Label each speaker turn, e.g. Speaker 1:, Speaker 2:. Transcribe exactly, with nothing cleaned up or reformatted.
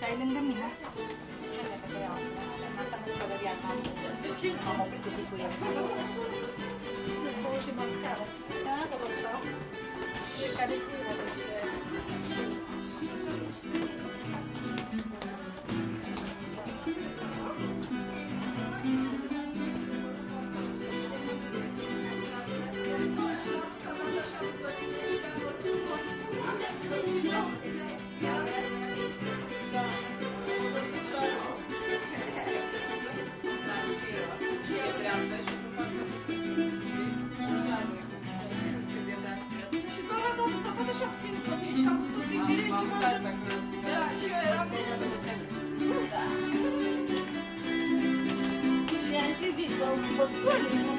Speaker 1: Stai lângă mine. Asta nu spălă viața. M-am oprit cu picurile. După ultima scară. Da, că vă stau. Fiecare zi vă duce. Și am și zis, o scoli.